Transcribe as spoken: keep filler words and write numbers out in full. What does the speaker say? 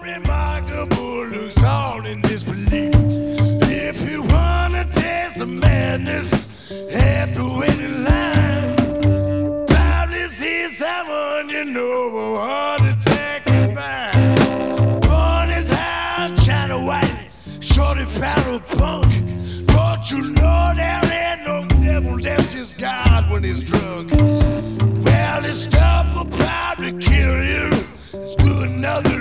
remarkable looks all in disbelief. If you wanna taste the madness, have to wait in line. Probably see someone you know with a heart attack and fine. Born as high, China white, shorty powder punk. Don't you know there ain't no devil, that's just God when he's drunk. Well, this stuff will probably kill you. Let's do another